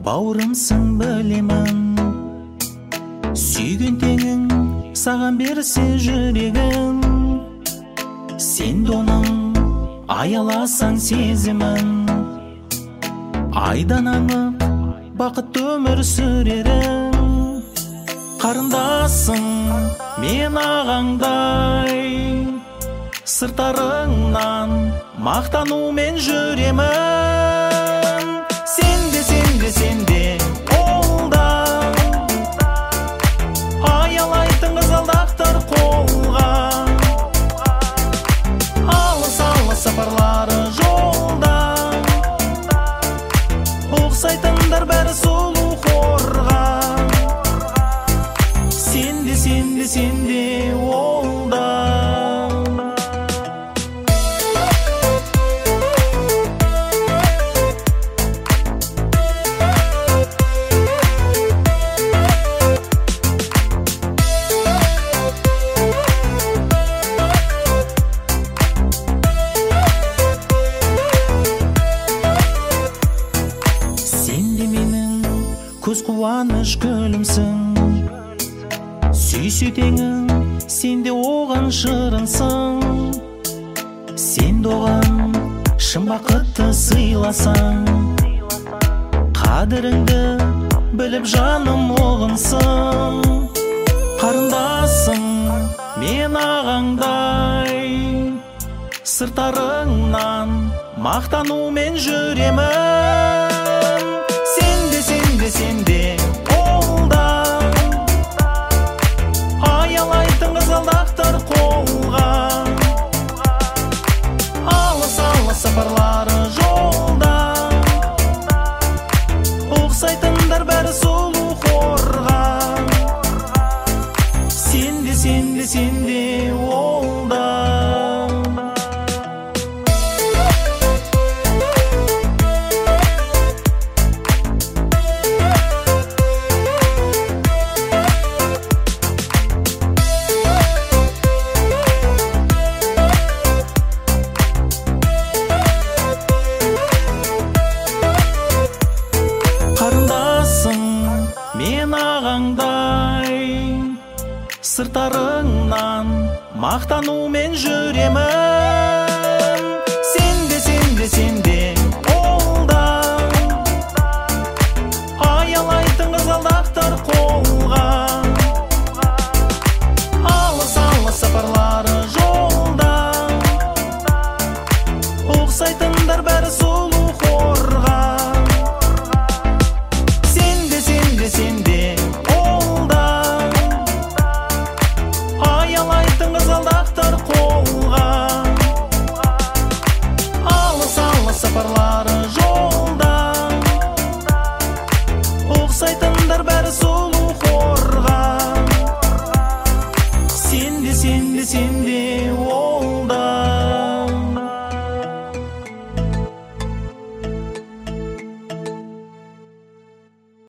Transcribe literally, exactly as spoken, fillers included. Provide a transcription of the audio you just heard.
бауырымсың білемін. Сүйген теңің саған берсе жүрегін, сен де оның аяласаң сезімін. Айдан анық бақытты өмір сүрерің, қарындасың мен ағаңдай. Сыртарыңнан мақтанумен жүремін. Сенде, сенде, сенде қолда аялайтын қызғалдақтар қолға. Алыс, алыс сапарлары жолда, ұқсайтындар бәрі сұлу қорға. Сенде, сенде, сенде олда. Көз қуаныш гүлімсің, сүйсе теңің, сен де оған шырынсың. Сен де оған шын бақытты сыйласаң, қадіріңді біліп жаным оғынсың. Қарындасың мен ағаңдай, сыртарыңнан мақтанумен жүремін. Сенде, сенде, сенде қолда аялайтын қызғалдақтар қолға. Алыс, алыс сапарлары жолда, ұқсайтындар бәрі сұлу қорға. Сенде, сенде, сенде олда. Мен ағаңдай, сыртарыңнан мақтанумен жүремін. Сенде, сенде, сенде қолда аялайтын қызғалдақтар қолға. Алыс, алыс сапарлары жолда, ұқсайтындар бәрі сұлу